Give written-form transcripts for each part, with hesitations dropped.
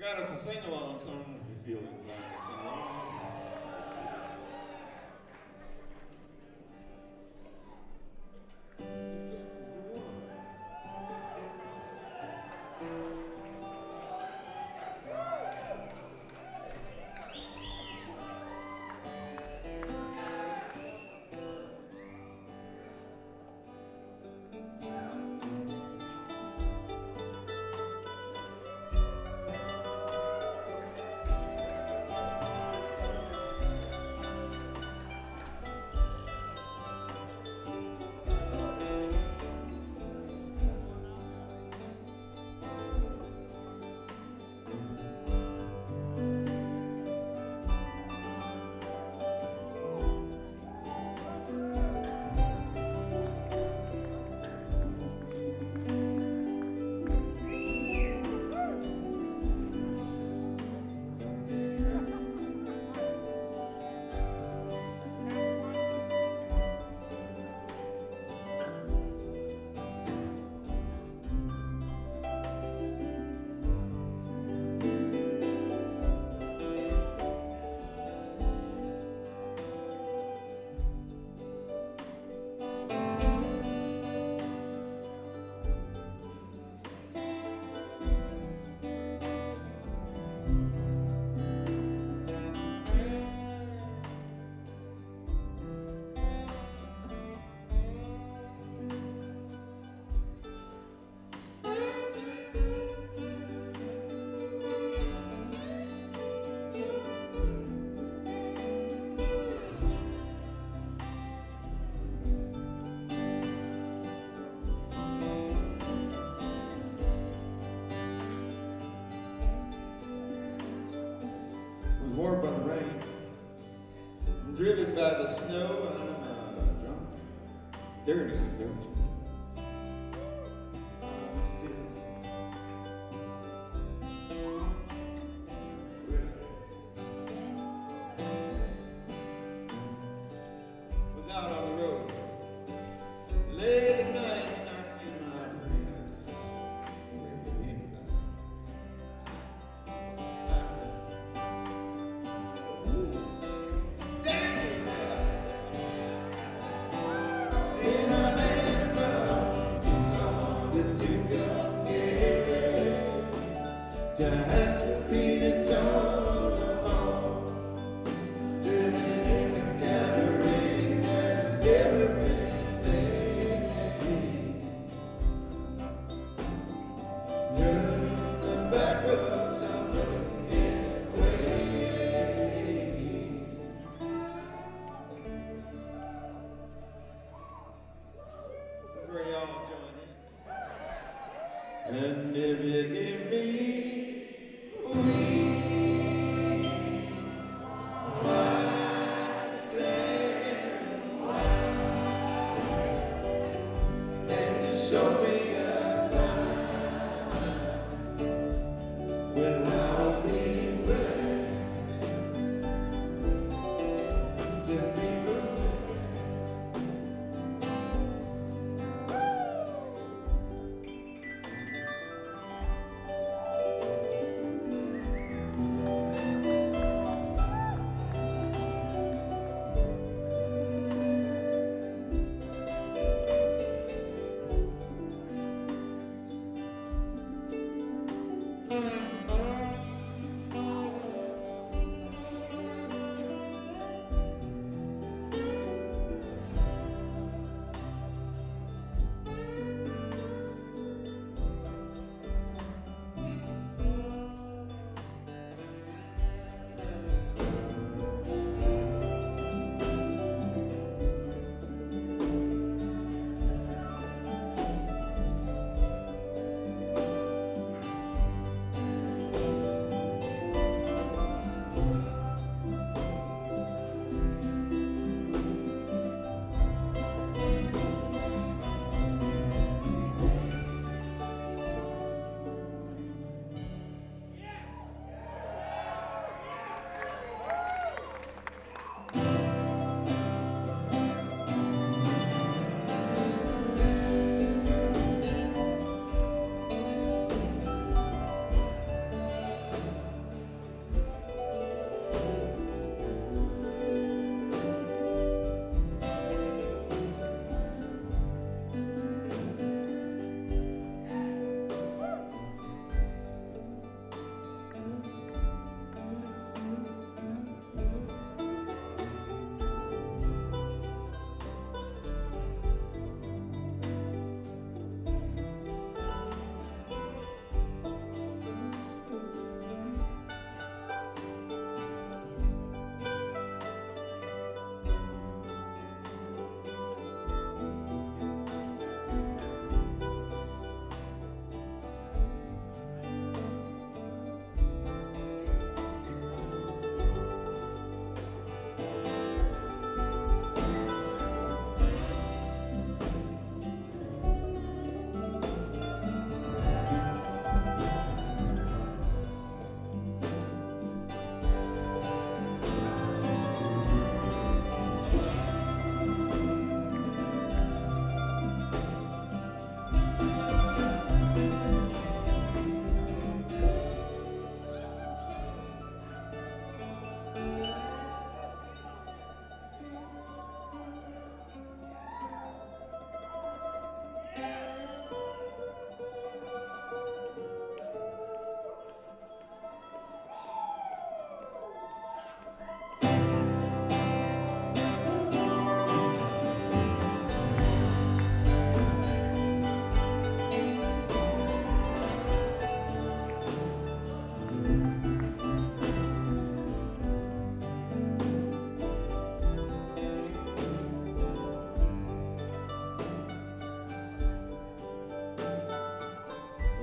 us a sing-along song if you feel inclined to sing along. Warped by the rain, I'm driven by the snow, I'm drunk, dirty, don't you? I'm still was out on the road late at night and I see my pretty eyes. And if you give me wings, I say why? Then you show me a sign. Well, I'll be willing to be moving.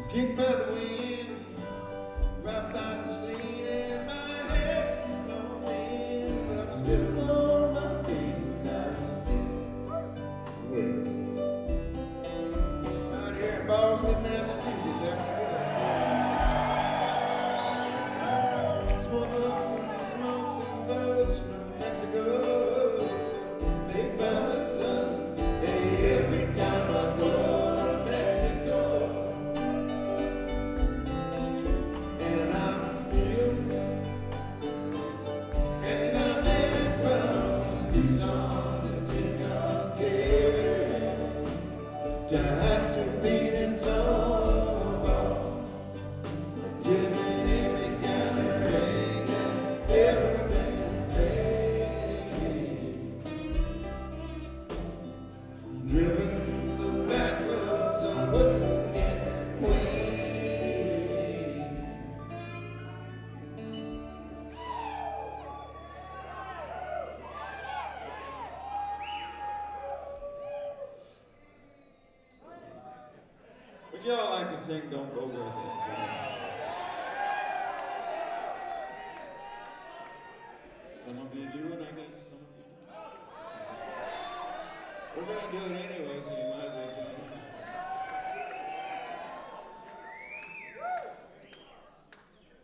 kicked by the wind, right by the sleet, and my head's gone in, but I'm still on my feet. Right here in Boston, Massachusetts, smokes and boats from Mexico, baked by the sun. Hey, every time I go to Mexico, and I'm still, and I'm in from Tucson to Chicago, tied to beat and toe, driven any kind of rain that's ever been made, driven the back roads I wouldn't get away. Would y'all like to sing Don't Go Where Things Are? Some of you do, and I guess some of you don't. We're gonna do it anyway, so you might